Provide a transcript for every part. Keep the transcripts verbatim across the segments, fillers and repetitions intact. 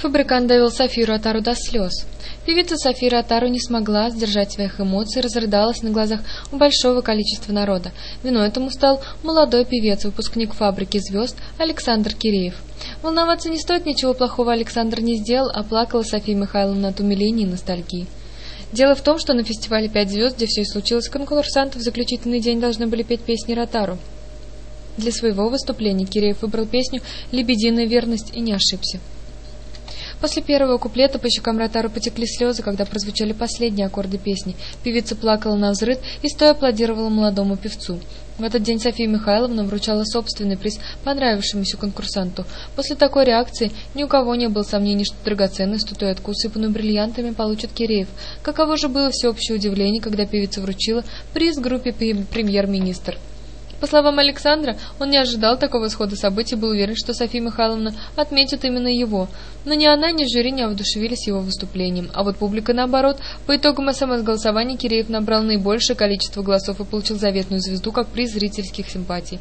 Фабрикант довел Софию Ротару до слез. Певица София Ротару не смогла сдержать своих эмоций и разрыдалась на глазах у большого количества народа. Виной этому стал молодой певец, выпускник фабрики звезд Александр Киреев. Волноваться не стоит, ничего плохого Александр не сделал, а плакала София Михайловна от умиления и ностальгии. Дело в том, что на фестивале «Пять звезд», где все и случилось, конкурсанты в заключительный день должны были петь песни Ротару. Для своего выступления Киреев выбрал песню «Лебединая верность» и не ошибся. После первого куплета по щекам Ротару потекли слезы, когда прозвучали последние аккорды песни. Певица плакала навзрыд и стоя аплодировала молодому певцу. В этот день София Михайловна вручала собственный приз понравившемуся конкурсанту. После такой реакции ни у кого не было сомнений, что драгоценную статуэтку, усыпанную бриллиантами, получит Киреев. Каково же было всеобщее удивление, когда певица вручила приз группе «Премьер-министр». По словам Александра, он не ожидал такого исхода событий и был уверен, что София Михайловна отметит именно его. Но ни она, ни жюри не воодушевились его выступлением. А вот публика, наоборот, по итогам СМС-голосования Киреев набрал наибольшее количество голосов и получил заветную звезду как приз зрительских симпатий.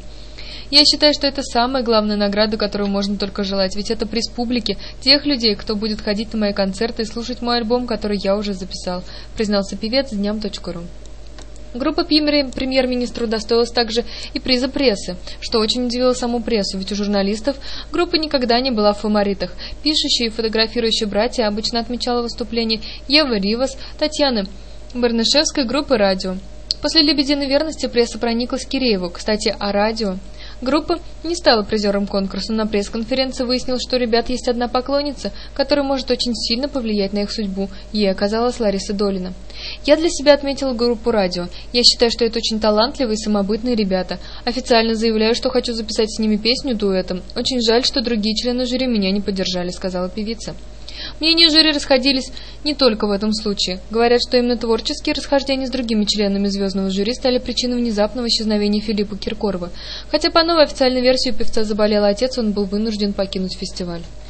Я считаю, что это самая главная награда, которую можно только желать, ведь это приз публики, тех людей, кто будет ходить на мои концерты и слушать мой альбом, который я уже записал, признался певец дням точка ру. Группа премьер-министру удостоилась также и приза прессы, что очень удивило саму прессу, ведь у журналистов группа никогда не была в фаворитах. Пишущие и фотографирующие братья обычно отмечала выступление Евы Ривас, Татьяны Барнышевской, группы «Радио». После «Лебединой верности» пресса прониклась к Кирееву. Кстати, о «Радио». Группа не стала призером конкурса. На пресс-конференции выяснилось, что у ребят есть одна поклонница, которая может очень сильно повлиять на их судьбу. Ей оказалась Лариса Долина. Я для себя отметила группу «Радио». Я считаю, что это очень талантливые и самобытные ребята. Официально заявляю, что хочу записать с ними песню дуэтом. Очень жаль, что другие члены жюри меня не поддержали, сказала певица. Мнения жюри расходились не только в этом случае. Говорят, что именно творческие расхождения с другими членами звездного жюри стали причиной внезапного исчезновения Филиппа Киркорова. Хотя по новой официальной версии у певца заболел отец, он был вынужден покинуть фестиваль.